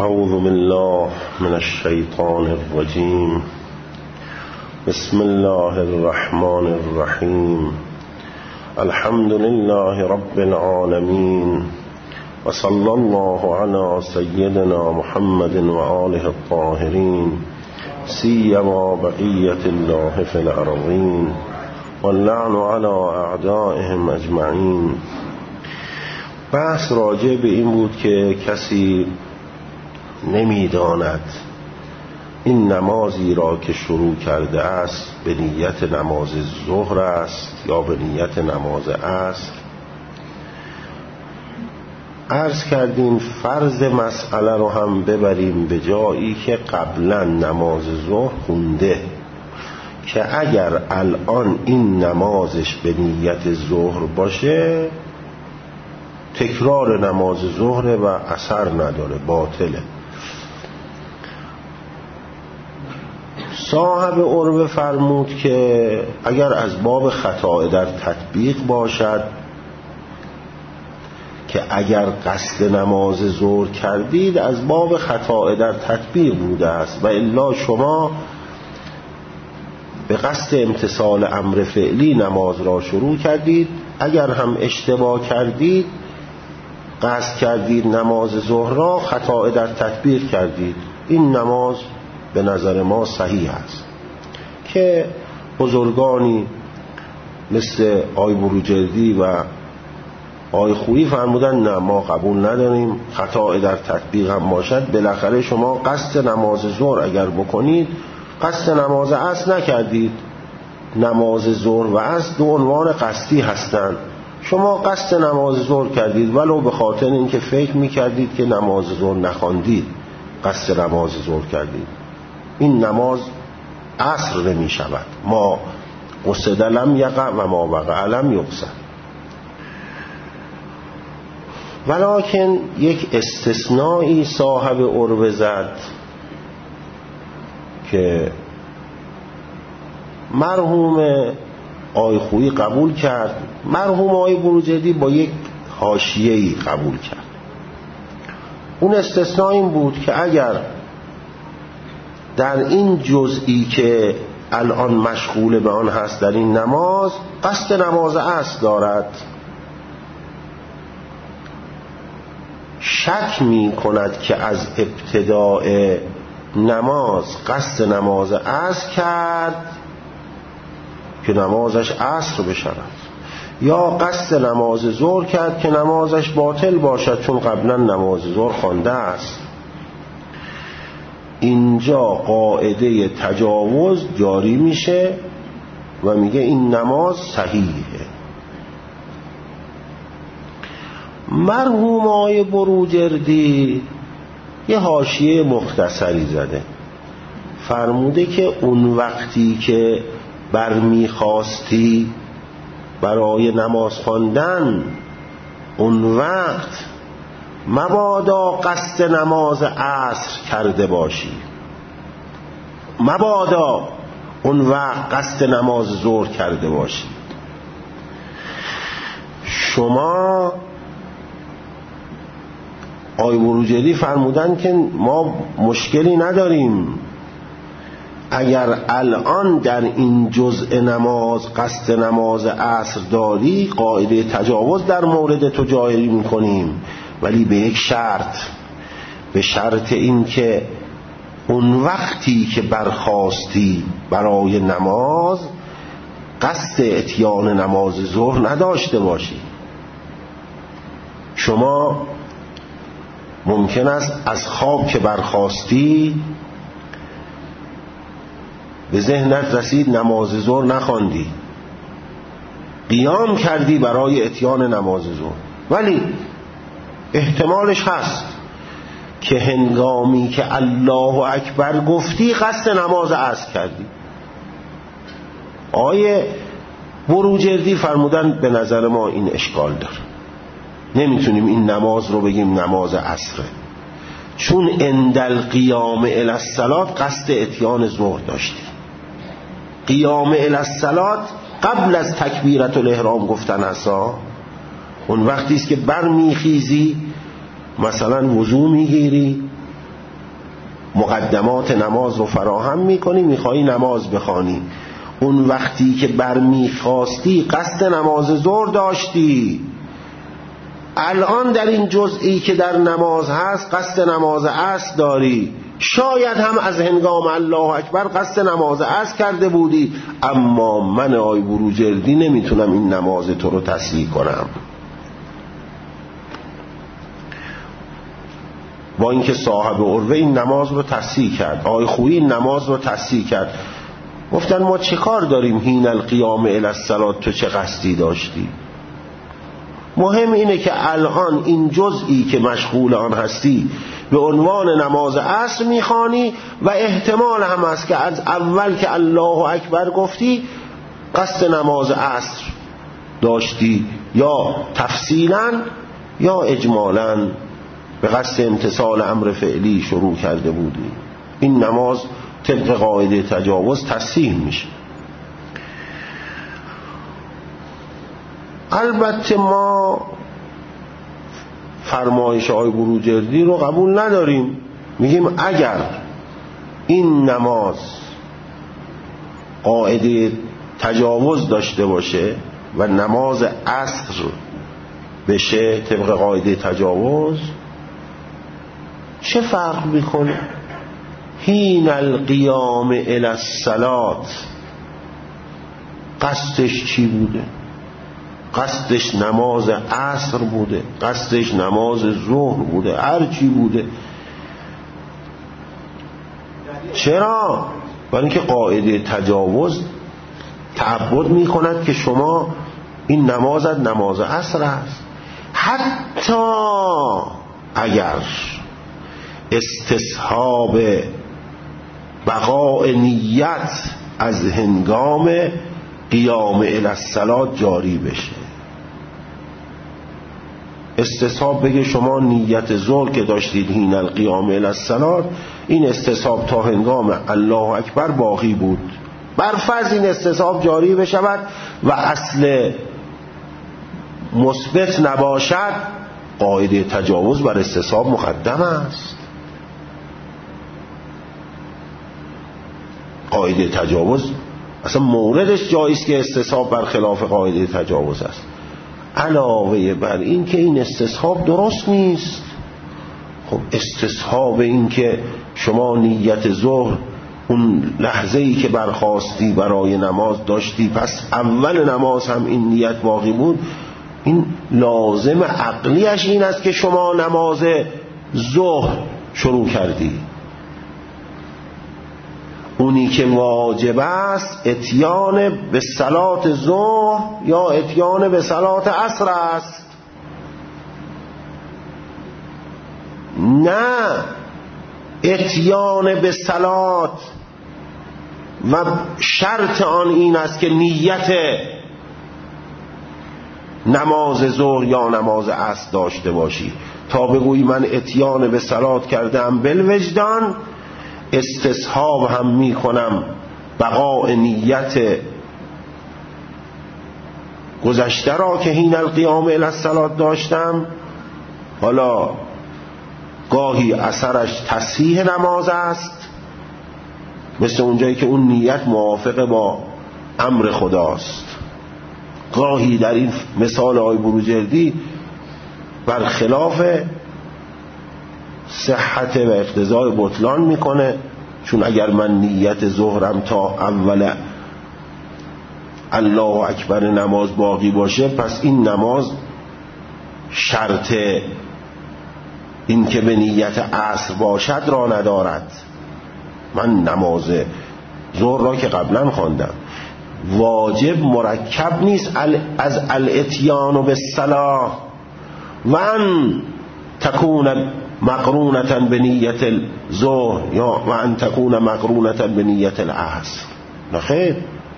اعوذ بالله من الشیطان الرجیم. بسم الله الرحمن الرحیم. الحمد لله رب العالمین و صلی الله علی سیدنا محمد و آله الطاهرین سیما بقیة الله فی الارضین واللعن علی اعدائهم اجمعین. بحث راجع به این بود که کسی نمیداند این نمازی را که شروع کرده است به نیت نماز ظهر است یا به نیت نماز عصر. عرض کردیم فرض مسئله رو هم ببریم به جایی که قبلا نماز ظهر خونده که اگر الان این نمازش به نیت ظهر باشه تکرار نماز ظهر و اثر نداره، باطله. صاحب عربه فرمود که اگر از باب خطا در تطبیق باشد که اگر قصد نماز ظهر کردید از باب خطا در تطبیق بوده است و الا شما به قصد امتثال امر فعلی نماز را شروع کردید، اگر هم اشتباه کردید قصد کردید نماز ظهر را خطا در تطبیق کردید، این نماز به نظر ما صحیح است. که بزرگانی مثل آی بروجردی و آی خویی فرمودن نه ما قبول نداریم، خطا در تطبیق هم باشد بالاخره شما قصد نماز ظهر اگر بکنید قصد نماز عصر نکردید. نماز ظهر و عصر دو عنوان قصدی هستند. شما قصد نماز ظهر کردید ولو به خاطر اینکه فکر میکردید که نماز ظهر نخواندید قصد نماز ظهر کردید، این نماز عصر نمی شود. ما قصد لم یقع و ما وقع لم یقصد. ولکن یک استثنایی صاحب عربه زد که مرحوم آی خویی قبول کرد، مرحوم آی بروجردی با یک حاشیه‌ای قبول کرد. اون استثناء این بود که اگر در این جزئی که الان مشغول به آن هست در این نماز قصد نماز عصر دارد، شک می کند که از ابتداء نماز قصد نماز عصر کرد که نمازش عصر بشود، یا قصد نماز ظهر کرد که نمازش باطل باشد چون قبلا نماز ظهر خوانده است. اینجا قاعده تجاوز جاری میشه و میگه این نماز صحیحه. مرحوم آقای بروجردی یه حاشیه مختصری زده، فرموده که اون وقتی که برمیخواستی برای نماز خواندن اون وقت مبادا قصد نماز عصر کرده باشی، مبادا اون وقت قصد نماز ظهر کرده باشی. شما آی بروجردی فرمودن که ما مشکلی نداریم اگر الان در این جزء نماز قصد نماز عصر داری قاعده تجاوز در مورد تو جاری میکنیم، ولی به یک شرط، به شرط این که اون وقتی که برخاستی برای نماز قصد اتیان نماز ظهر نداشته باشی. شما ممکن است از خواب که برخاستی به ذهنت رسید نماز ظهر نخواندی، قیام کردی برای اتیان نماز ظهر، ولی احتمالش هست که هنگامی که الله اکبر گفتی قصد نماز عصر کردی. آیه بروجردی فرمودن به نظر ما این اشکال داره، نمیتونیم این نماز رو بگیم نماز عصره، چون اندل قیام الی الصلاة قصد اتیان ظهر داشتی. قیام الی الصلاة قبل از تکبیرت الاحرام گفتن هستا، اون وقتی است که برمیخیزی مثلا وضو میگیری مقدمات نماز رو فراهم میکنی، میخوایی نماز بخوانی. اون وقتی که برمیخواستی قصد نماز ظهر داشتی، الان در این جزئی که در نماز هست قصد نماز عصر داری. شاید هم از هنگام الله اکبر قصد نماز عصر کرده بودی، اما من آی بروجردی نمیتونم این نماز تو رو تصحیح کنم. با اینکه صاحب عروه این نماز رو تصحیح کرد، آی خویی این نماز رو تصحیح کرد. گفتن ما چه کار داریم حین القیام الی الصلاة، تو چه قصدی داشتی؟ مهم اینه که الان این جزئی که مشغول آن هستی به عنوان نماز عصر میخوانی و احتمال هم هست که از اول که الله اکبر گفتی قصد نماز عصر داشتی، یا تفصیلا یا اجمالا به قصد امتثال امر فعلی شروع کرده بودی. این نماز طبق قاعده تجاوز تصحیح میشه. البته ما فرمایش های بروجردی رو قبول نداریم. میگیم اگر این نماز قاعده تجاوز داشته باشه و نماز عصر بشه طبق قاعده تجاوز، چه فرق میکنه؟ حین القیام الی الصلاة قصدش چی بوده؟ قصدش نماز عصر بوده، قصدش نماز ظهر بوده، هر چی بوده. چرا؟ برای اینکه قاعده تجاوز تعبد میکند که شما این نمازت نماز عصر است. حتی اگر استصحاب بقاء نیت از هنگام قیام الی الصلاة جاری بشه، استصحاب بگه شما نیت ظهر که داشتید حین القیام الی الصلاة، این استصحاب تا هنگام الله اکبر باقی بود، برفرض این استصحاب جاری بشود و اصل مثبت نباشد، قاعده تجاوز بر استصحاب مقدم است. قاعده تجاوز اصلا موردش جاییست که استصحاب بر خلاف قاعده تجاوز است. علاوه بر این که این استصحاب درست نیست. خب استصحاب این که شما نیت ظهر اون لحظه‌ای که برخاستی برای نماز داشتی، پس اول نماز هم این نیت باقی بود، این لازم عقلیش این است که شما نماز ظهر شروع کردی. اونی که واجب است اتیان به صلات ظهر یا اتیان به صلات عصر است، نه اتیان به صلات. و شرط آن این است که نیت نماز ظهر یا نماز عصر داشته باشی. تا بگویی من اتیان به صلات کردم بالوجدان، استصحاب هم می کنم بقاء نیت گذشته را که حین القیام الی الصلاة داشتم، حالا گاهی اثرش تصحیح نماز است، مثل اونجایی که اون نیت موافق با امر خداست، گاهی در این مثال آی بروجردی برخلاف صحت و اقتضای بطلان میکنه. چون اگر من نیت ظهرم تا اول الله اکبر نماز باقی باشه، پس این نماز شرط این که به نیت عصر باشد را ندارد. من نماز ظهر را که قبلا خواندم، واجب مرکب نیست از الاتیان بالصلاة و ان تکون مقرونة بنیت الظهر یا و ان تکون مقرونة بنیت العصر. نخیر،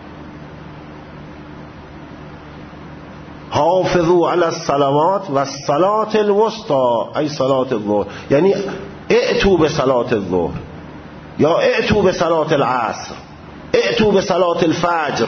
حافظوا علی الصلوات و الصلاة الوسطى ای صلاة الظهر، یعنی ائتوا به صلاة الظهر یا ائتوا به صلاة العصر، ائتوا به صلاة الفجر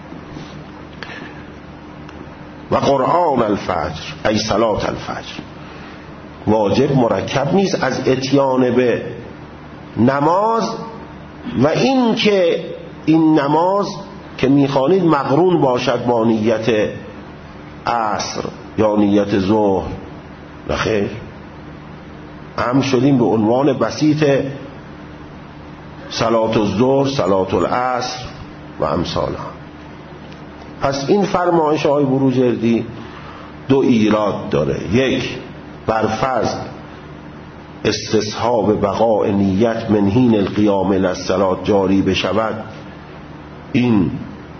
و قرآن الفجر ای صلاة الفجر. واجب مرکب نیست از اتیان به نماز و این که این نماز که میخوانید مقرون باشد با نیت عصر یا نیت ظهر. نخیر، هم شدیم به عنوان بسیط صلات الظهر، صلات العصر و امثالها. پس این فرمایش آقای بروجردی دو ایراد داره. یک، برفرض استصحاب بقاء نیت من حین القیام الی الصلاة جاری بشود، این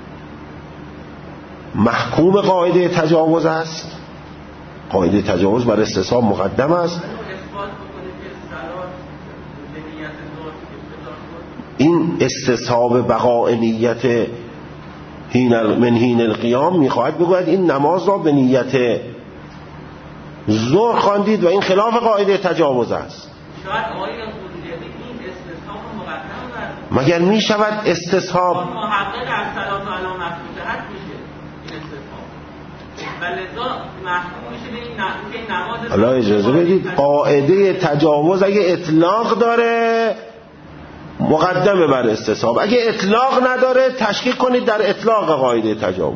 محکوم قاعده تجاوز است. قاعده تجاوز بر استصحاب مقدم است. این استصحاب بقاء نیت من حین القیام میخواهد بگوید این نماز را به نیت ظهر خواندید و این خلاف قاعده تجاوز است. شاید آقای بروجردی این استصحاب مقدم مگر می شود استصحاب محقق از صلات و علی مفتوحات میشه این استصحاب و لذا محکوم میشه به این نماز. حالا اجازه بدید، قاعده تجاوز اگه اطلاق داره مقدمه بر استصحاب، اگه اطلاق نداره تشکیک کنید در اطلاق قاعده تجاوز.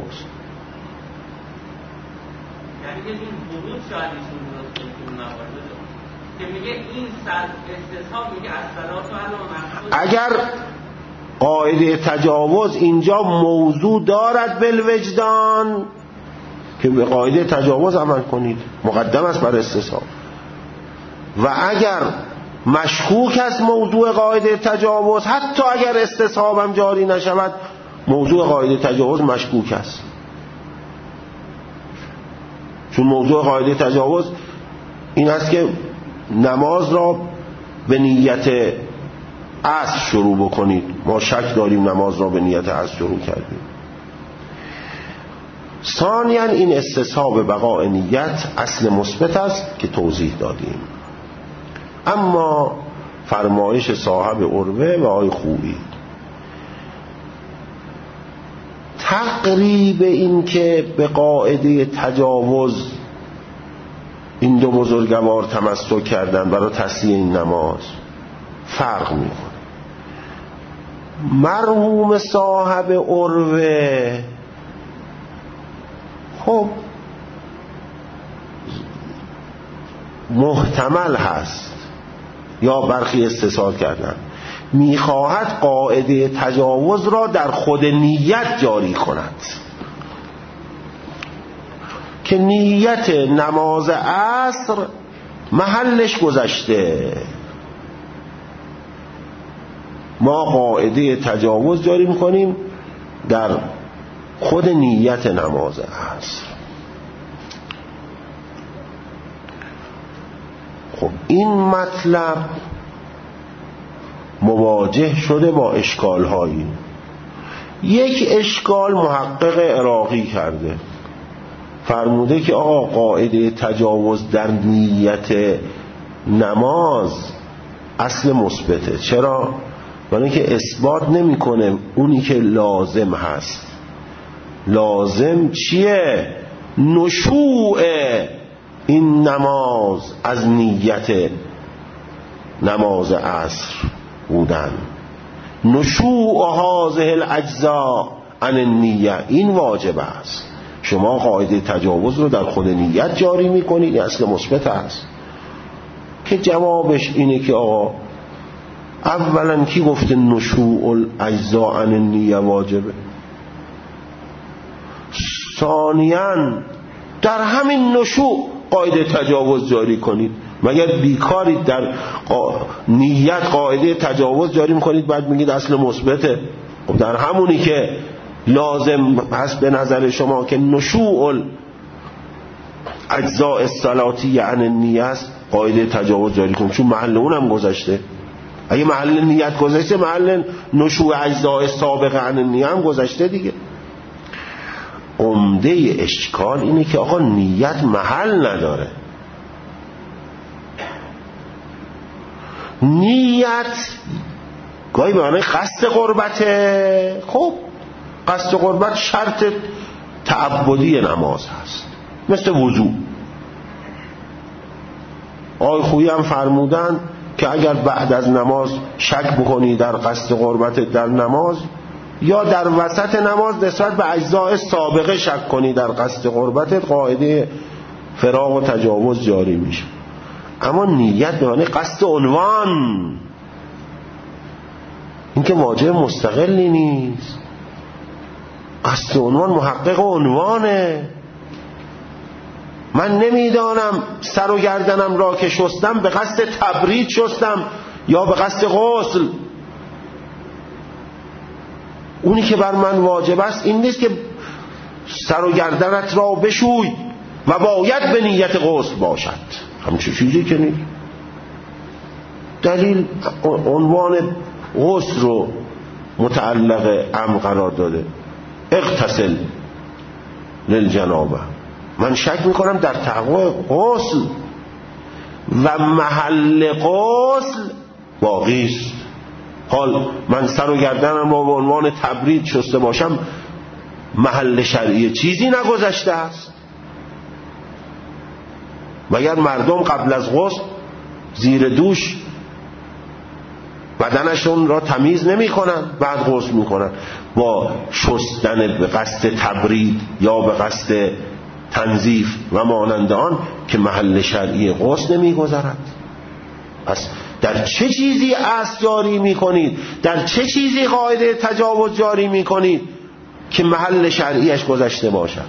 یعنی این ورود شاید ایشون درست نباشه که میگه این استصحاب میگه از صلات و علی مفتوحات. اگر قاعده تجاوز اینجا موضوع دارد بالوجدان که به قاعده تجاوز عمل کنید، مقدم است بر استصحاب. و اگر مشکوک است موضوع قاعده تجاوز، حتی اگر استصحاب هم جاری نشود موضوع قاعده تجاوز مشکوک است، چون موضوع قاعده تجاوز این است که نماز را به نیت عصر شروع بکنید. ما شک داریم نماز را به نیت عصر شروع کردیم. ثانیاً این استصحاب بقاء نیت اصل مثبت است که توضیح دادیم. اما فرمایش صاحب عروه و آقای خویی تقریب این که به قاعده تجاوز این دو بزرگوار تمسک کردن برای تصحیح این نماز فرق میکنه. مرحوم صاحب عروه خب محتمل هست یا برخی استثار کردن، میخواهد قاعده تجاوز را در خود نیت جاری کند که نیت نماز عصر محلش گذشته، ما قاعده تجاوز جاری میکنیم در خود نیت نماز عصر. خب این مطلب مواجه شده با اشکال هایی. یک اشکال محقق عراقی کرده، فرموده که آقا قاعده تجاوز در نیت نماز اصل مثبته. چرا؟ برای اینکه اثبات نمیکنه اونی که لازم هست. لازم چیه؟ نشوع این نماز از نیت نماز عصر بودن، نشوع هذه الاجزاء عن النیه، این واجب است. شما قاعده تجاوز رو در خود نیت جاری میکنید، این اصل مثبت است. که جوابش اینه که آقا اولا کی گفته نشوع الاجزاء عن النیه واجبه؟ ثانیاً در همین نشوع قاعده تجاوز جاری کنید. مگر بیکارید در نیت قاعده تجاوز جاری میکنید بعد میگید اصل مثبته؟ خب در همونی که لازم هست به نظر شما که نشوع اجزاء الصلاتیه عن النیه است قاعده تجاوز جاری کنید، چون محل اونم گذشته. اگه محل نیت گذشته محل نشوع اجزاء سابقه عن النیه هم گذشته دیگه. عمده اشکال اینه که آقا نیت محل نداره. نیت گاهی به معنی قصد قربته. خب قصد قربت شرط تعبدی نماز هست، مثل وضو. آقای خویی هم فرمودن که اگر بعد از نماز شک بکنی در قصد قربت در نماز، یا در وسط نماز نسبت به اجزاء سابقه شک کنی در قصد قربتت، قاعده فراق و تجاوز جاری میشه. اما نیت به معنی قصد عنوان، این که واجب مستقلی نیست. قصد عنوان محقق عنوانه. من نمیدانم سر و گردنم را که شستم به قصد تبرید شستم یا به قصد غسل. اونی که بر من واجب است این نیست که سر و گردنت را بشوی و باید به نیت غسل باشد، همچه چیزی که نیست. دلیل عنوان غسل رو متعلق امر قرار داده، اغتسل للجنابه. من شک میکنم در تحقق غسل و محل غسل باقی است. حال من سر و گردنم رو به عنوان تبرید شسته باشم، محل شرعی چیزی نگذشته است. مگر مردم قبل از غسل زیر دوش بدنشون را تمیز نمی کنن، بعد غسل می کنن؟ با شستن به قصد تبرید یا به قصد تنظیف و مانند آن که محل شرعی غسل نمی گذرد. پس در چه چیزی اصل جاری می کنید، در چه چیزی قاعده تجاوز جاری می کنید که محل شرعیش گذشته باشد؟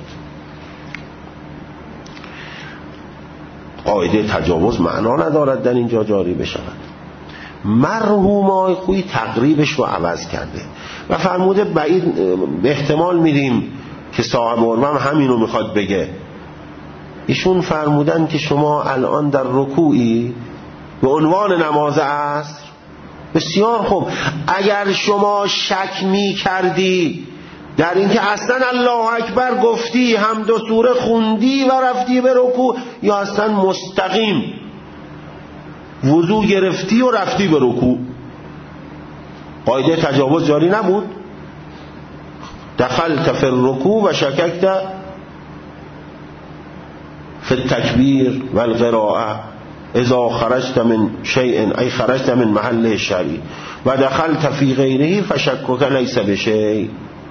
قاعده تجاوز معنا ندارد در اینجا جاری بشود. مرحوم آقای خویی تقریبش رو عوض کرده و فرموده بعید احتمال میدیم که صاحب مرمم همینو میخواد بگه. ایشون فرمودن که شما الان در رکوعی به عنوان نماز عصر. بسیار خوب، اگر شما شک می کردی در اینکه اصلا الله اکبر گفتی، حمد و سوره خوندی و رفتی به رکوع، یا اصلا مستقیم وضو گرفتی و رفتی به رکوع، قاعده تجاوز جاری نبود؟ دخلت فی الرکوع و شککت فی التکبیر و القراءه اذا خرجت من شیء ای خرجت من محله الشرعی و دخلت فی غیره فشکک لیس بشیء.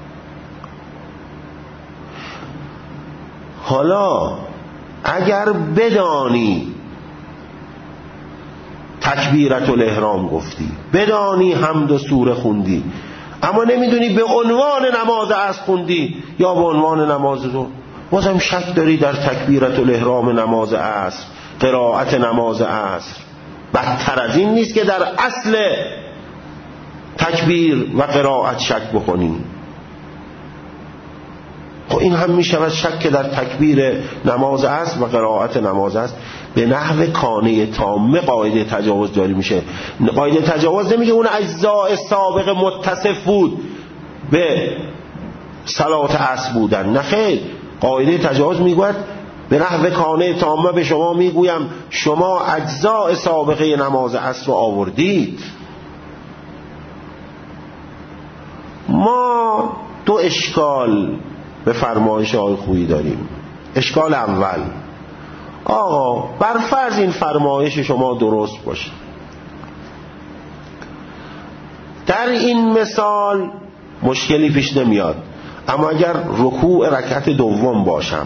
حالا اگر بدانی تکبیرت الاحرام گفتی، بدانی حمد و سوره خوندی، اما نمیدونی به عنوان نماز عصر خوندی یا به عنوان نماز ظهر، بازم شک داری در تکبیرت الاحرام نماز عصر، قرائت نماز عصر. بدتر از این نیست که در اصل تکبیر و قرائت شک بکنی؟ خب این هم می شود شک که در تکبیر نماز عصر و قرائت نماز عصر به نحو کانه تامه قاعده تجاوز جاری میشه. قاعده تجاوز نمیگه اون اجزاء سابق متصف بود به صلات عصر بودن، نه خیر. قاعده تجاوز میگوید به نحو کانه تامه به شما میگویم شما اجزاء سابقه نماز عصر رو آوردید. ما دو اشکال به فرمایش آقای خویی داریم. اشکال اول، آقا بر فرض این فرمایش شما درست باشه، در این مثال مشکلی پیش نمیاد، اما اگر رکوع رکعت دوم باشم،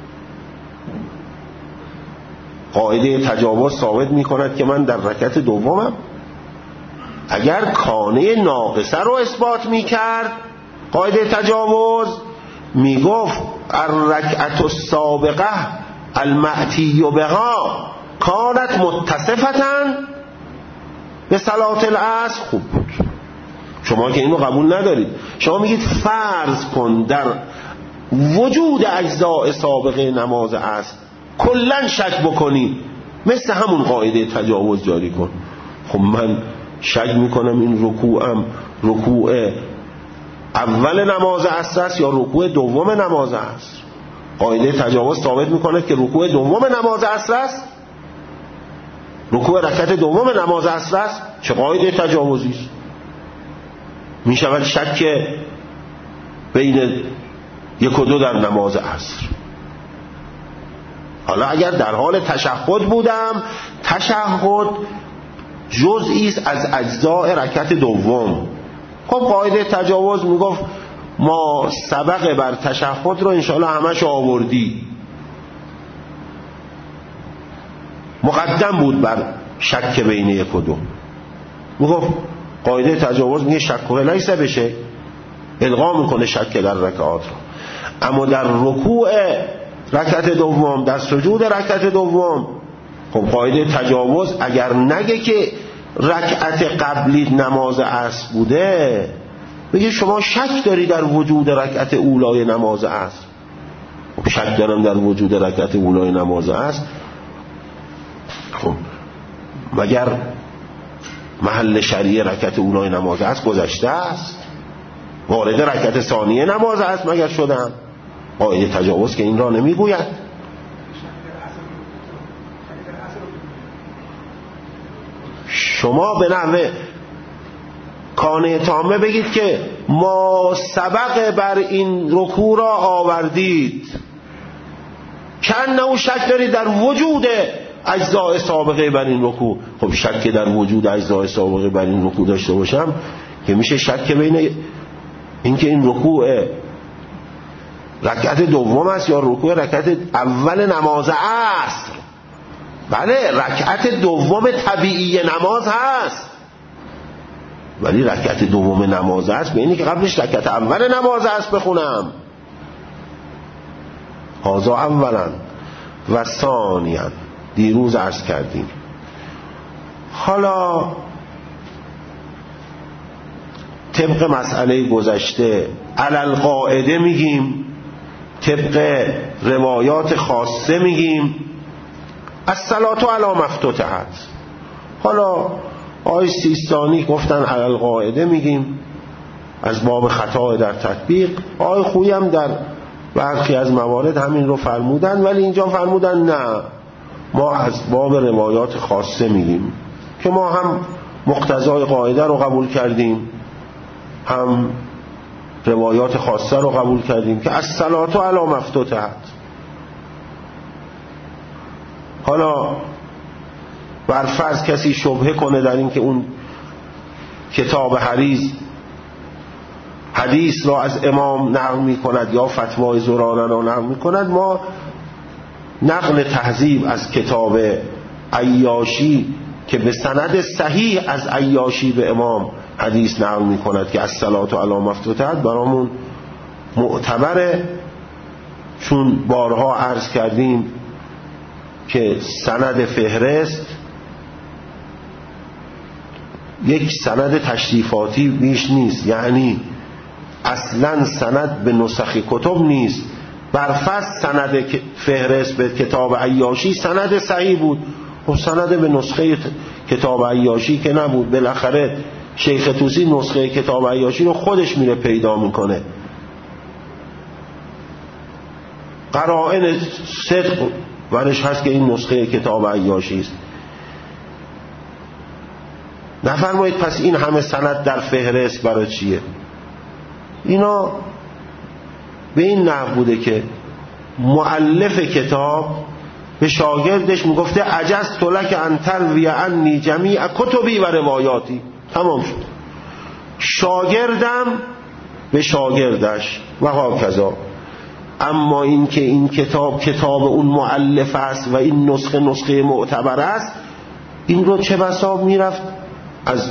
قاعده تجاوز ثابت می کند که من در رکعت دومم. اگر کانه ناقصه رو اثبات می کرد قاعده تجاوز، می گفت الرکعت السابقه المأتی بها کانت متصفتاً به صلات العصر. خوب بود. شما که اینو قبول ندارید، شما میگید فرض کن در وجود اجزاء سابقه نماز عصر کلن شک بکنی، مثل همون قاعده تجاوز جاری کن. خب من شک میکنم این رکوعم رکوع اول نماز عصر است یا رکوع دوم نماز عصر. قاعده تجاوز ثابت میکنه که رکوع دوم نماز عصر است، رکوع رکعت دوم نماز عصر است. چه قاعده تجاوزی است؟ میشود شک بین یک و دو در نماز عصر. حالا اگر در حال تشهد بودم، تشهد جزئی است از اجزاء رکعت دوم. خب قاعده تجاوز میگفت ما سبق بر تشهد رو انشاءالله همش آوردی، مقدم بود بر شک بین یک و دو. میگفت قاعده تجاوز میگه شک و لیسه بشه، الغا میکنه شک در رکعات رو. اما در رکوع رکعت دوم، در سجود رکعت دوم، خب قاعده تجاوز اگر نگه که رکعت قبلی نماز عصر بوده، بگه شما شک داری در وجود رکعت اولای نماز عصر. خب شک دارم در وجود رکعت اولای نماز عصر، خب مگر محل شرعی رکعت اولای نماز عصر گذشته است؟ وارد رکعت ثانیه نماز عصر مگر شدم؟ قاعده تجاوز که این را نمیگوید. شما به نحوه کانه تامه بگید که ما سبق بر این رکوع را آوردید، کنه شک دارید در وجود اجزاء سابقه بر این رکوع. خب شک در وجود اجزاء سابقه بر این رکوع داشته باشم که میشه شک بین اینکه این رکوع رکعت دوم است یا رکوع رکعت اول نماز عصر. بله رکعت دوم طبیعی نماز هست، ولی رکعت دوم نماز هست به اینی که قبلش رکعت اول نماز هست بخونم. هذا اولا و ثانیا، دیروز عرض کردیم. حالا طبق مسئله گذشته علل قاعده میگیم، طبق روایات خاصه میگیم الصلاة علی مفتوحت. حالا آقای سیستانی گفتن علل قاعده میگیم از باب خطا در تطبیق. آقای خویی هم در برخی از موارد همین رو فرمودن، ولی اینجا فرمودن نه، ما از باب روایات خاصه میگیم که ما هم مقتضای قاعده رو قبول کردیم، هم روایات خاصه رو قبول کردیم که الصلاة علی مفتوحت. حالا بر فرض کسی شبهه کنه در این که اون کتاب حدیث را از امام نقل می کند یا فتوای زراره را نقل می کند، ما نقل تهذیب از کتاب عیاشی که به سند صحیح از عیاشی به امام حدیث نقل می کند که الصلاة علی مفتوحت برامون معتبره، چون بارها عرض کردیم که سند فهرست یک سند تشریفاتی بیش نیست، یعنی اصلا سند به نسخ کتب نیست. برفرض سند فهرست به کتاب عیاشی سند صحیح بود، و سند به نسخه کتاب عیاشی که نبود. بالاخره شیخ طوسی نسخه کتاب عیاشی رو خودش میره پیدا میکنه، قرائن صدق ورش هست که این نسخه کتاب عیاشی است. نفرمایید پس این همه سند در فهرست برای چیه؟ اینا به این نحو بوده که مؤلف کتاب به شاگردش میگفته عجزت لک ان تروی عنی جمیع کتبی و روایاتی. تمام شد. شاگردم به شاگردش و هاکذا. اما این که این کتاب اون مؤلف است و این نسخه معتبر است، این رو چه بسا میرفت از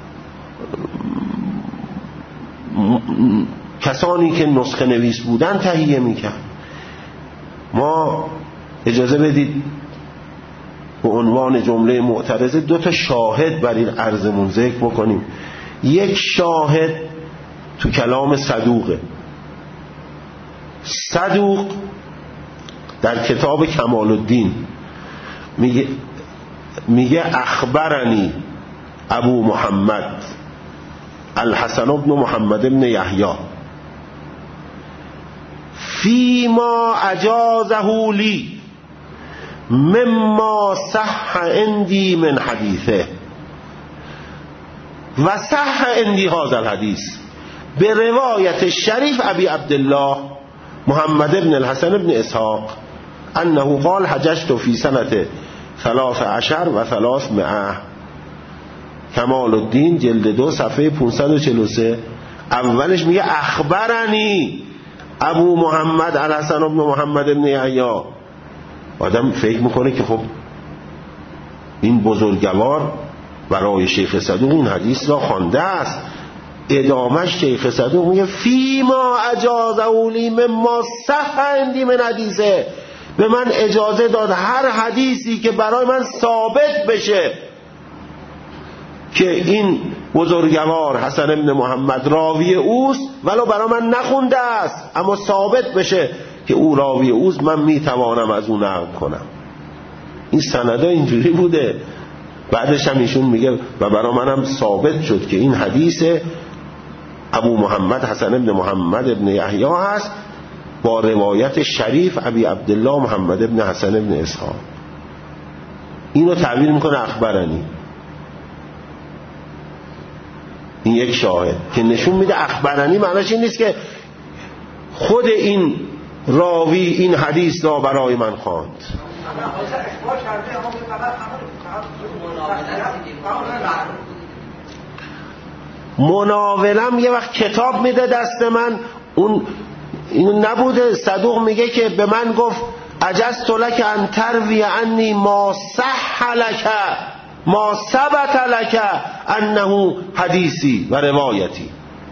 کسانی که نسخه نویس بودن تهیه میکرد. ما اجازه بدید به عنوان جمله معترضه 2 شاهد بر این عرضمون ذکر بکنیم. یک شاهد تو کلام صدوق در کتاب کمال الدین میگه اخبرنی ابو محمد الحسن بن محمد بن یحیی فیما اجازه لی مما صح عندی من حدیثه و صح عندی هذا الحدیث به روایت شریف ابی عبدالله محمد بن الحسن بن اسحاق انه قال حججت فی سنة 13 و 300. کمال الدین جلد 2 صفحه 543. اولش میگه اخبرنی ابو محمد الحسن بن محمد بن یحیی. آدم فکر میکنه که خب این بزرگوار برای شیخ صدوق این حدیث را خوانده است. ادامش شیخ صدوق میگه فیما اجازه اولی مما صح عندی من حدیثه، به من اجازه داد هر حدیثی که برای من ثابت بشه که این بزرگوار حسن ابن محمد راوی اوست، ولو برای من نخونده است اما ثابت بشه که او راوی اوست، من میتوانم از اون نقل کنم. این سنده اینجوری بوده. بعدش هم ایشون میگه و برای منم ثابت شد که این حدیث ابو محمد حسن ابن محمد ابن یحیی هست با روایت شریف ابی عبدالله محمد ابن حسن ابن اسحاق. اینو تعبیر میکنه اخبرنی. این یک شاهد که نشون میده اخبرنی معناش این نیست که خود این راوی این حدیث را برای من خواند. مناولم یه وقت کتاب میده دست من، اون نبوده. صدوق میگه که به من گفت عجزت لک ان تروی عنی ما صح لک ما ثبت لک انه حدیثی و روایتی.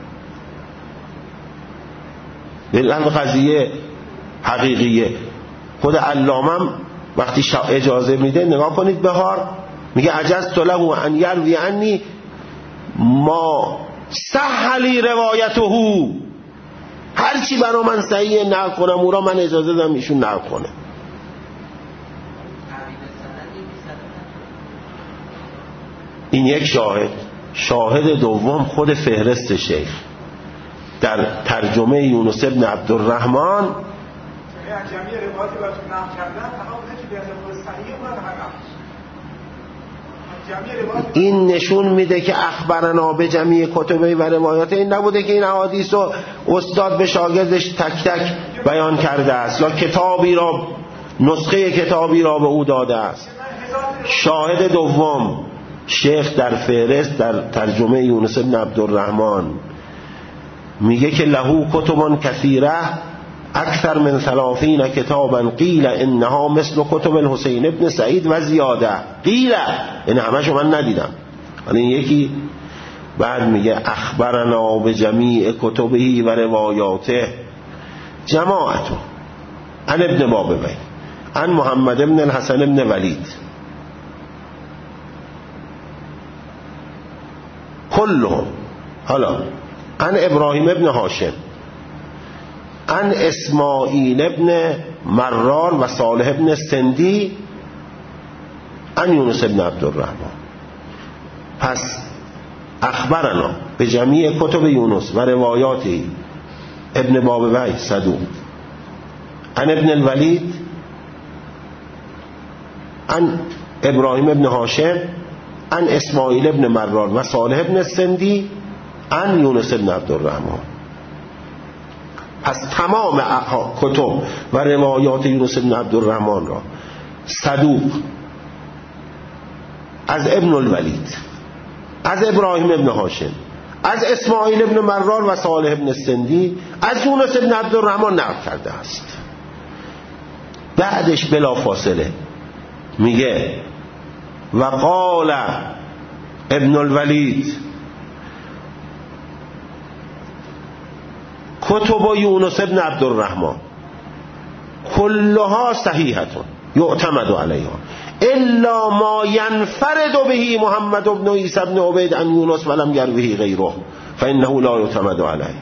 بالعلم قضیه حقیقیه. خود علامم وقتی اجازه میده نگاه کنید بهار میگه عجزت له ان یروی عنی ما صح لی روایته، هر چی برای من صحیح نقل کنم او را من اجازه دادم ایشون نقل کنه. این یک شاهد. شاهد دوم خود فهرست شیخ در ترجمه یونس ابن عبدالرحمن. این نشون میده که اخبرنا به جمعی کتبه و روایات، این نبوده که این احادیث رو استاد به شاگردش تک تک بیان کرده است یا کتابی را نسخه کتابی را به او داده است. شاهد دوم شیخ در فهرست در ترجمه یونس ابن عبدالرحمن میگه که له کتب کثیره اکثر من 30 کتابا قیل انها مثل کتب الحسین ابن سعید و زیاده. قیل این همشو من ندیدم. این یکی بعد میگه اخبرنا به جمیع کتبه و روایاته جماعتو عن ابن بابوی عن محمد ابن الحسن ابن ولید كلهم. حالا عن ابراهیم ابن هاشم عن اسماعیل ابن مرار و صالح ابن سندی عن یونس ابن عبدالرحمن. پس اخبرنا به جمیع کتب یونس و روایاتی ابن بابوی صدوق عن ابن الولید عن ابراهیم ابن هاشم عن اسماعیل ابن مرار و صالح ابن سندی عن یونس ابن عبدالرحمن. پس تمام کتب و روایات یونس ابن عبدالرحمن را صدوق از ابن الولید، از ابراهیم ابن هاشم، از اسماعیل ابن مرار و صالح ابن سندی، از یونس ابن عبدالرحمن نقل کرده است. بعدش بلا فاصله میگه و قال ابن الولید کتب یونس ابن عبدالرحمن كلها صحیحتون یعتمد علیها الا ما ينفرد به محمد بن عیسی بن عبید عن یونس ولم یروه غیره فانه لا یعتمد علیه.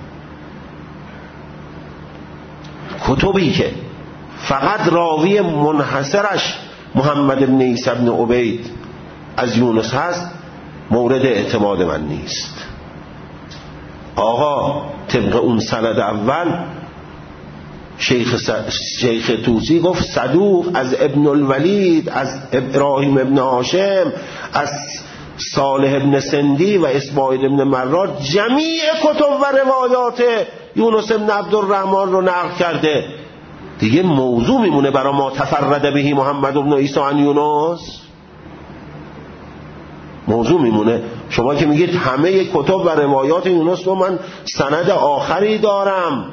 کتبی که فقط راوی منحصرش محمد بن عیسی بن عبید از یونس هست مورد اعتماد من نیست. آقا طبق اون سند اول شیخ توسی گفت صدوق از ابن الولید، از ابراهیم ابن هاشم، از صالح ابن سندی و اسماعیل ابن مرار جمیع کتب و روایات یونس ابن عبدالرحمن رو نقل کرده. دیگه موضوع میمونه برای ما تفرد بهی محمد ابن عیسی عن یونس، موضوع میمونه شما که میگید همه کتب و روایات یونس رو من سند آخری دارم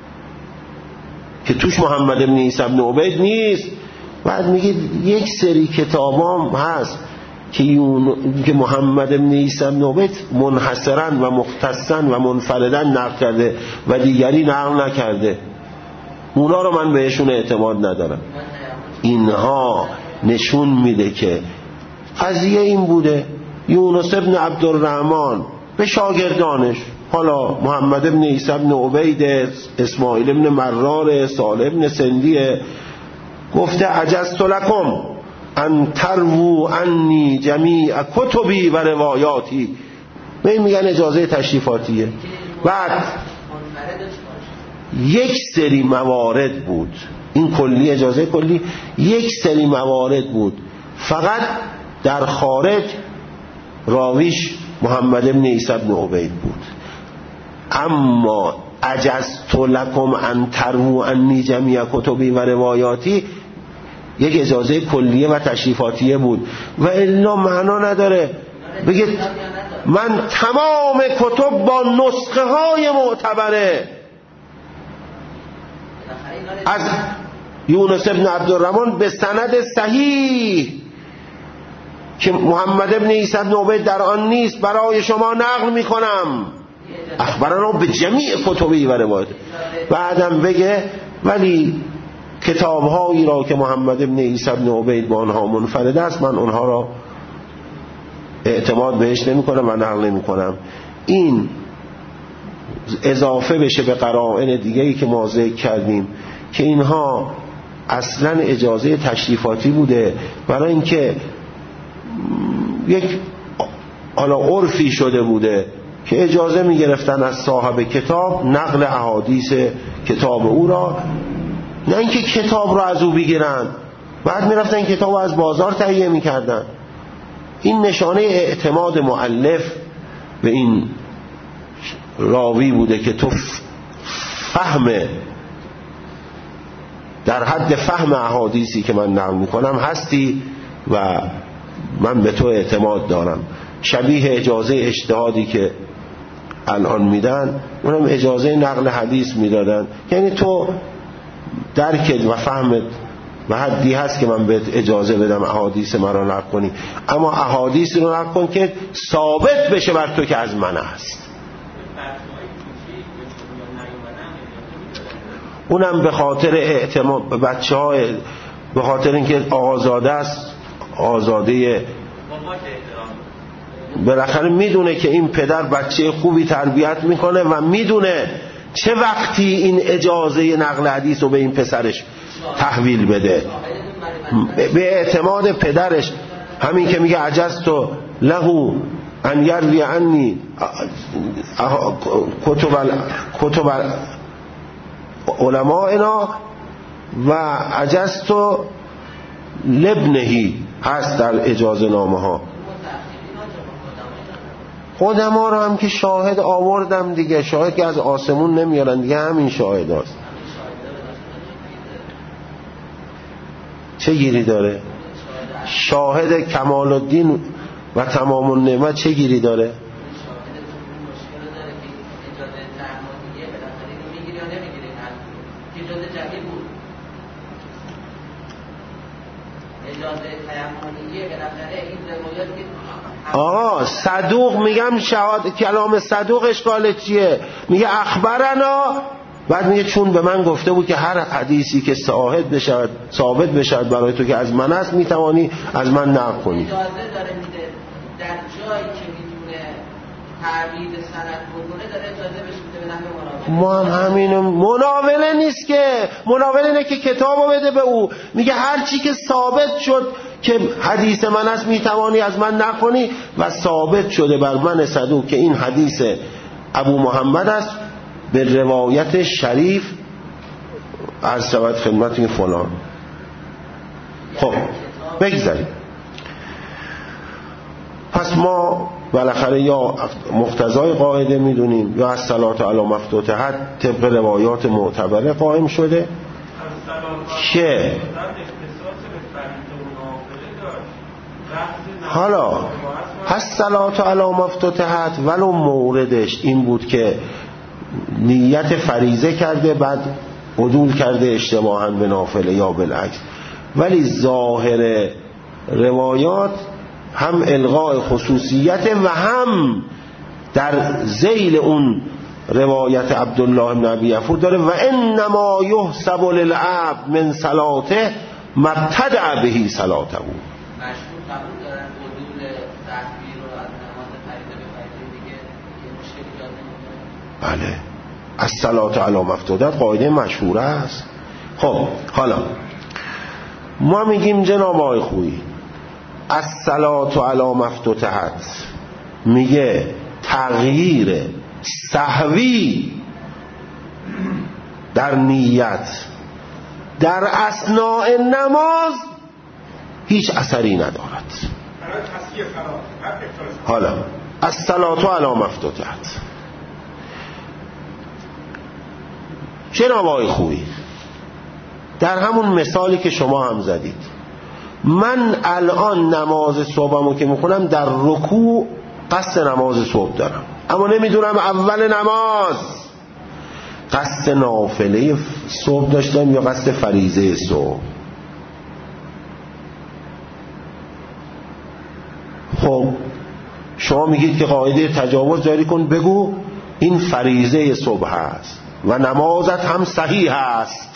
که توش محمد بن عیسی بن عبید نیست، بعد میگید یک سری کتابام هست که محمد بن عیسی بن عبید منحصرا و مختصا و منفردا نقل کرده و دیگری نقل نکرده، اونا رو من بهشون اعتماد ندارم. اینها نشون میده که قضیه این بوده. یونس بن عبدالرحمن به شاگردانش، حالا محمد بن عیسی بن عبید، اسماعیل بن مرار، صالح بن سندی، گفته عجزت لکم ان ترو عنی جمیع کتبی و روایاتی. به این میگن اجازه تشریفاتیه. بعد یک سری موارد بود، این کلی اجازه کلی، یک سری موارد بود فقط در خارج راویش محمد بن عیسی بن عبید بود. اما عجزت لکم ان ترو عنی جمیع کتبی و روایاتی یک اجازه کلیه و تشریفاتیه بود و الا معنا نداره بگید من تمام کتب با نسخه های معتبره از یونس بن عبدالرحمن به سند صحیح که محمد بن عیسی بن عبید در آن نیست برای شما نقل میکنم، اخبرنا به جمیع کتبی و روایات. بعدم بگه ولی کتاب‌هایی را که محمد بن عیسی بن عبید با آنها منفرد است من آنها را اعتماد بهش نمی‌کنم و نقل نمی‌کنم. این اضافه بشه به قرائن دیگه‌ای که ما ذکر کردیم که اینها اصلاً اجازه تشریفاتی بوده، برای اینکه یک حالا عرفی شده بوده که اجازه می‌گرفتن از صاحب کتاب نقل احادیث کتاب او را، نه اینکه کتاب رو از او بگیرن بعد میرفتن کتاب رو از بازار تهیه میکردن. این نشانه اعتماد مؤلف به این راوی بوده که تو فهم در حد فهم احادیثی که من نقل میکنم هستی و من به تو اعتماد دارم. شبیه اجازه اجتهادی که الان میدن اونم اجازه نقل حدیث میدادن، یعنی تو درکت و فهمت و حدی هست که من بهت اجازه بدم احادیث من رو نقل کنی، اما احادیث رو نقل کن که ثابت بشه بر تو که از من هست. اونم به خاطر اعتماد به بچه های، به خاطر اینکه آزاده است، آزاده بالاخره میدونه که این پدر بچه خوبی تربیت میکنه و میدونه چه وقتی این اجازه نقل حدیث رو به این پسرش تحویل بده. به اعتماد پدرش، همین که میگه عجزت له ان یروی عنی کتب علمائنا و عجزت لابنه هست در اجازه نامه ها. خودم ها رو هم که شاهد آوردم دیگه، شاهد که از آسمون نمیارن دیگه، همین شاهد هست. چه گیری داره؟ شاهد کمال الدین و تمام النعمت چه گیری داره؟ آها صدوق میگم شهادت کلام صدوق اشکال چیه؟ میگه اخبرنا، بعد میگه چون به من گفته بود که هر حدیثی که ثابت بشد برای تو که از من است میتوانی از من نقل کنی. اجازه داره میده در جایی که میتونه تعبیر سند بکنه داره اجازه بهش میده به نحو مناوله. ما هم همینو، مناوله نیست که، مناوله اینه که کتابو بده به او، میگه هر چی که ثابت شد که حدیث من است میتوانی از من نقل کنی و ثابت شده بر من صدوق که این حدیث ابو محمد است به روایت شریف عرض شود خدمتتون فلان. خب بگذاریم. پس ما بالاخره یا مقتضای قاعده میدونیم یا از صلات علی مفتوحه طبق روایات معتبره قائم شده که حالا الصلاة علی ما افتتحت ولو موردش این بود که نیت فریضه کرده بعد عدول کرده اشتباهاً به نافله یا بالعکس، ولی ظاهر روایات هم الغاء خصوصیت و هم در ذیل اون روایت عبدالله بن ابی افور داره و انما یحسب للعبد من صلاته مبتدع به صلاته. مشهور قبول دارن عدول تکبیر رو از نماز فریضه به فریضه دیگه یه مشکلی ایجاد نمی‌کنه. بله، الصلاة علی ما افتتحت قاعده مشهوره است. خب حالا ما میگیم جناب آقای خویی الصلاة علی ما افتتحت میگه تغییر سهوی در نیت در اثناء نماز هیچ اثری ندارد. حالا الصلاة علی ما افتتحت جناب آقای خویی در همون مثالی که شما هم زدید، من الان نماز صبحمو که میخونم در رکوع قصد نماز صبح دارم، اما نمیدونم اول نماز قصد نافله صبح داشتم یا قصد فریضه صبح. خب شما میگید که قاعده تجاوز جاری کن، بگو این فریضه صبح هست و نمازت هم صحیح هست،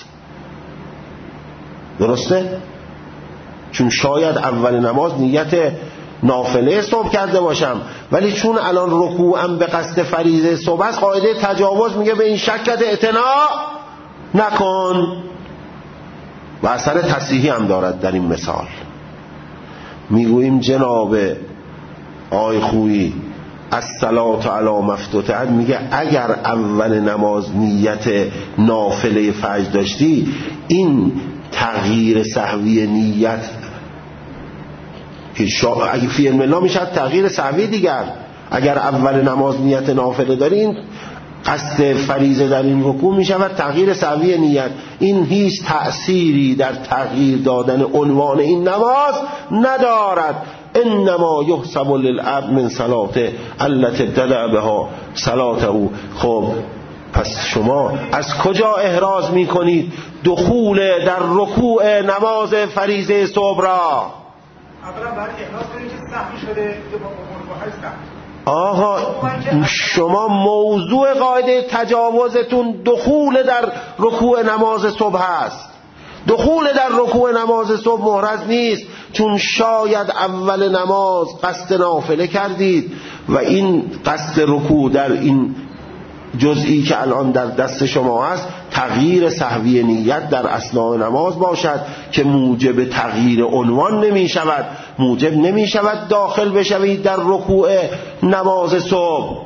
درسته؟ چون شاید اول نماز نیت نافله صبح کرده باشم، ولی چون الان رکوعم به قصد فریضه صبح است، قاعده تجاوز میگه به این شکت اعتنا نکن و اثر تصحیحی هم دارد. در این مثال میگوییم جناب آقای خویی الصلاة علی ما افتتحت میگه اگر اول نماز نیت نافله فجر داشتی، این تغییر سهوی نیت اگه فی علم الله میشه تغییر سهوی دیگر. اگر اول نماز نیت نافله دارین قصد فریضه در این رکوع میشود تغییر سهوی نیت، این هیچ تأثیری در تغییر دادن عنوان این نماز ندارد. انما یحسب للعبد من صلاته التي ابتدأ بها صلاته. خب پس شما از کجا احراز میکنید دخول در رکوع نماز فریضه صبح را؟ اولا برای احراز کنید که سهوی شده که با مرکوهای سهوی. آها شما موضوع قاعده تجاوزتون دخول در رکوع نماز صبح است. دخول در رکوع نماز صبح محرز نیست، چون شاید اول نماز قصد نافله کردید و این قصد رکوع در این جزئی که الان در دست شما هست تغییر سهوی نیت در اثناء نماز باشد که موجب تغییر عنوان نمی شود، موجب نمی شود داخل بشوید در رکوع نماز صبح.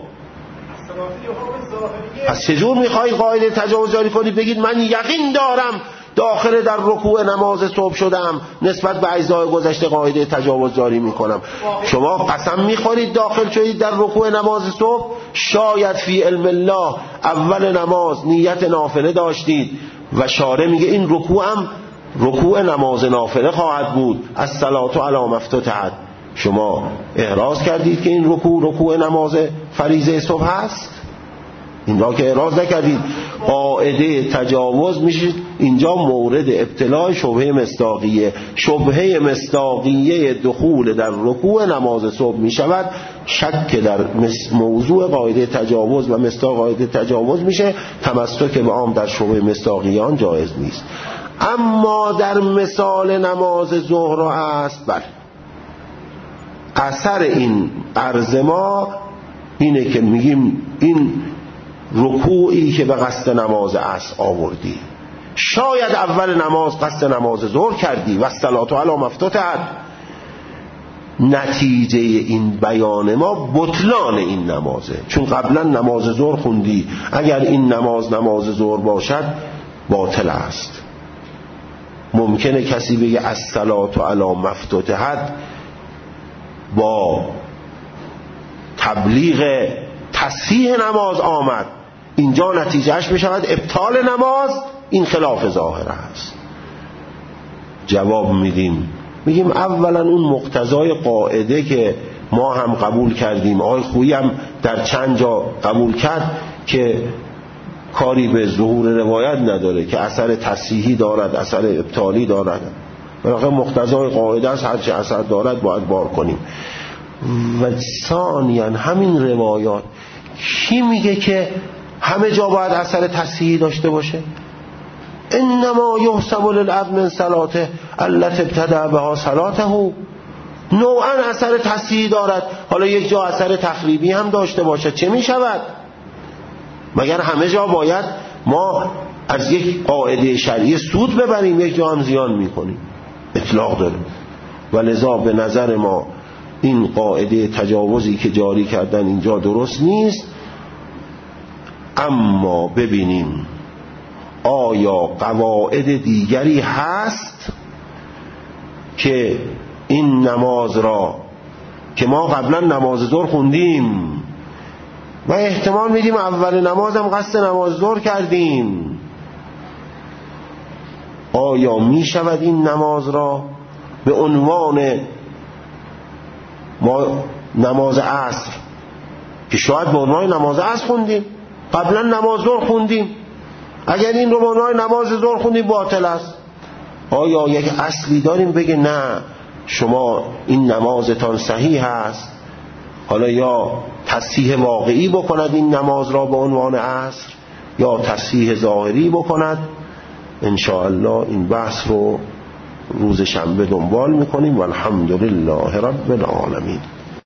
پس چجور میخواید قاعده تجاوز جاری کنید بگید من یقین دارم داخل در رکوع نماز صبح شدم، نسبت به اجزای گذشته قاعده تجاوز جاری میکنم؟ شما قسم میخورید داخل شدید در رکوع نماز صبح، شاید فی علم الله اول نماز نیت نافله داشتید و شارع میگه این رکوعم رکوع نماز نافله خواهد بود، الصلاة علی ما افتتحت. شما احراز کردید که این رکوع نماز فریضه صبح هست، این را که احراز نکردید. قاعده تجاوز میشه اینجا مورد ابتلاء شبهه مصداقیه. شبهه مصداقیه دخول در رکوع نماز صبح میشود، شک در موضوع قاعده تجاوز و مصداق قاعده تجاوز میشه، تمسک به عام در شبهه مصداقیان جایز نیست. اما در مثال نماز ظهر است بله، اثر این عرض ما اینه که میگیم این رکوعی که به قصد نماز عصر آوردی، شاید اول نماز قصد نماز ظهر کردی و الصلاة علی ما افتتحت، نتیجه این بیان ما بطلان این نمازه، چون قبلا نماز ظهر خوندی، اگر این نماز ظهر باشد باطل است. ممکنه کسی بگه الصلاة علی ما افتتحت با تبلیغ تصحیح نماز آمد، اینجا نتیجهش بشود ابطال نماز، این خلاف ظاهر است. جواب میدیم میگیم اولا اون مقتضای قاعده که ما هم قبول کردیم، آقای خویی هم در چند جا قبول کرد که کاری به ظهور روایت نداره، که اثر تصحیحی دارد، اثر ابطالی دارد. برای مقتضای قاعده است، هرچه اثر دارد باید بار کنیم. و ثانیاً همین روایات کی میگه که همه جا باید اثر تصحیحی داشته باشه؟ انما یحسب للعبد من صلاته التي ابتدأ بها صلاته. نوعا اثر تصحیحی دارد، حالا یک جا اثر تخریبی هم داشته باشه، چه میشود؟ مگر همه جا باید ما از یک قاعده شرعی سود ببریم، یک جا هم زیان میکنیم؟ اطلاق داره. ولذا به نظر ما این قاعده تجاوزی که جاری کردن اینجا درست نیست. اما ببینیم آیا قواعد دیگری هست که این نماز را که ما قبلا نماز ظهر خوندیم و احتمال میدیم اول نمازم قصد نماز ظهر کردیم، آیا میشود این نماز را به عنوان ما نماز عصر که شاید به عنوان نماز عصر خوندیم، قبلا نماز ظهر خوندیم، اگر این رو به عنوان نماز ظهر خوندیم باطل است؟ آیا یک اصلی داریم بگه نه شما این نمازتان صحیح است؟ حالا یا تصحیح واقعی بکند این نماز را به عنوان عصر، یا تصحیح ظاهری بکند. انشاءالله این بحث رو روز شنبه دنبال میکنیم. والحمدلله رب العالمین.